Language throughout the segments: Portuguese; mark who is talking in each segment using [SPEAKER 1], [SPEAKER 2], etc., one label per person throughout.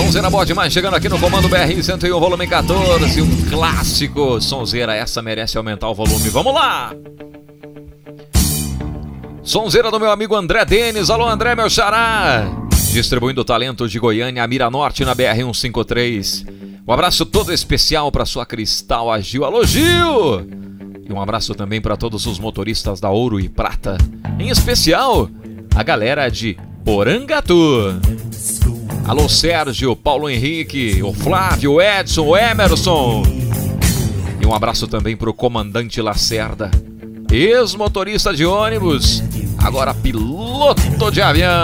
[SPEAKER 1] Sonzeira boa demais, chegando aqui no comando BR-101, volume 14, um clássico. Sonzeira, essa merece aumentar o volume, vamos lá! Sonzeira do meu amigo André Denis, alô André, meu xará! Distribuindo talentos de Goiânia a Miranorte na BR-153. Um abraço todo especial para sua Cristal Agil, alô Gil! E um abraço também para todos os motoristas da Ouro e Prata, em especial a galera de Porangatu. Alô Sérgio, Paulo Henrique, o Flávio, o Edson, o Emerson. E um abraço também pro comandante Lacerda, ex-motorista de ônibus, agora piloto de avião.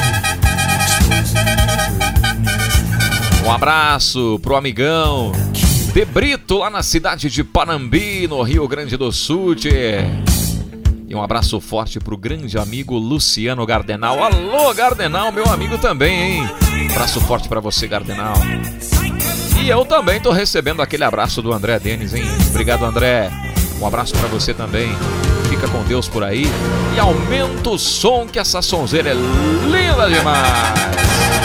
[SPEAKER 1] Um abraço pro amigão De Brito, lá na cidade de Panambi, no Rio Grande do Sul. E um abraço forte pro grande amigo Luciano Gardenal. Alô, Gardenal, meu amigo também, hein? Abraço forte pra você, Gardenal. E eu também tô recebendo aquele abraço do André Denis, hein? Obrigado, André. Um abraço pra você também. Fica com Deus por aí. E aumenta o som, que essa sonzeira é linda demais.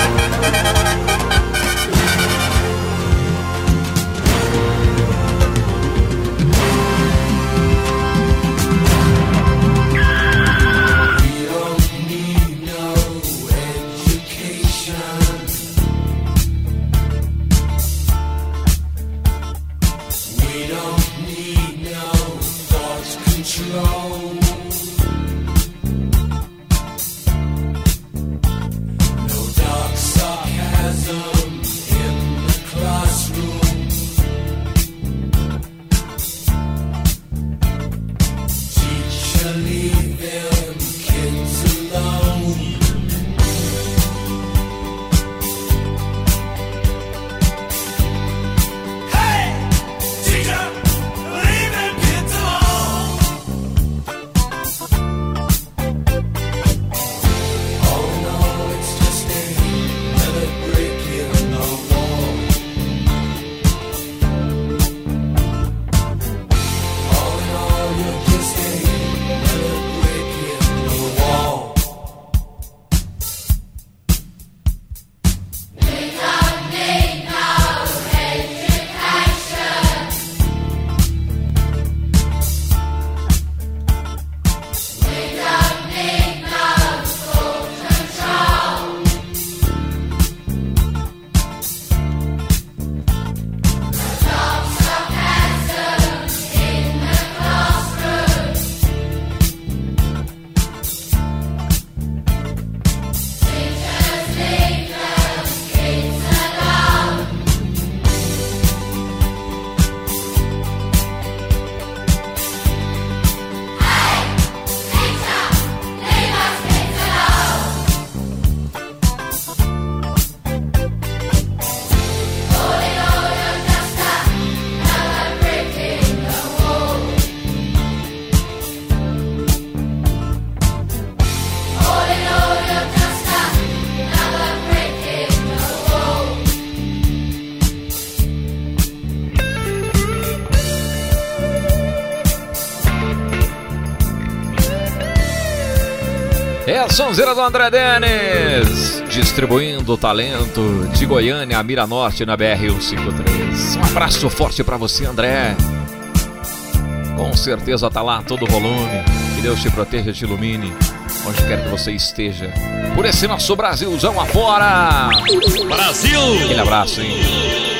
[SPEAKER 1] É a sonzeira do André Denis, distribuindo o talento de Goiânia a Miranorte na BR-153. Um abraço forte pra você, André. Com certeza tá lá todo o volume. Que Deus te proteja e te ilumine onde quer que você esteja. Por esse nosso Brasilzão afora.
[SPEAKER 2] Brasil!
[SPEAKER 1] Aquele abraço, hein?